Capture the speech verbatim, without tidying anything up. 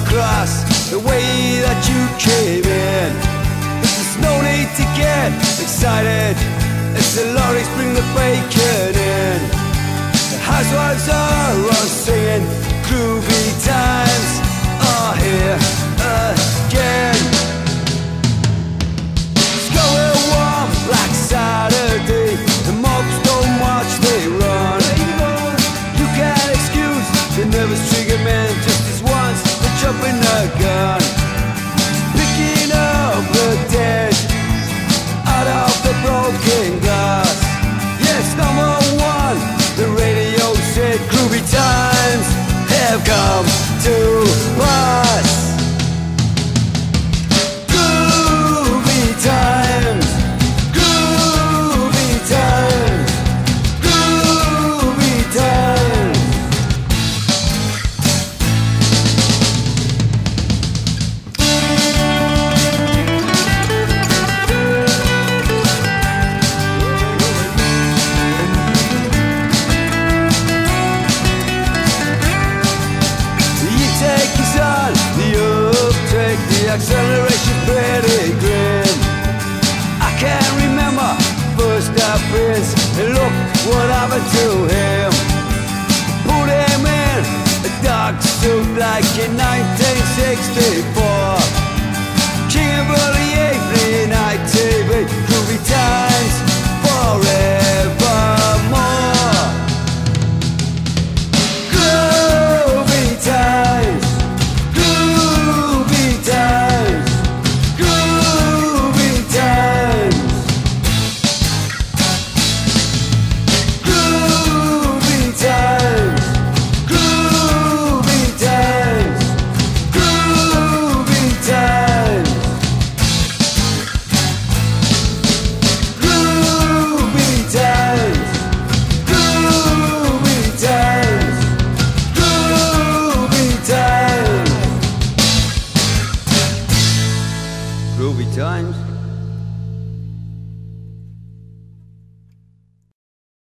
across the way that you came in. There's no need to get excited as the lorries bring the bacon in. The housewives are all singing groovy times are here again. It's going warm like Saturday. The mobs don't march, they run. You can't excuse the nervous trigger man just as once for jumping the gun. Picking up the dead out of the broken glass. Yes, number one, the radio said groovy times have come to pass. Groovy times, groovy times, groovy times. Acceleration pretty grim. I can't remember first appearance. And look what happened to him. Put him in a dark suit like in nineteen sixty-four.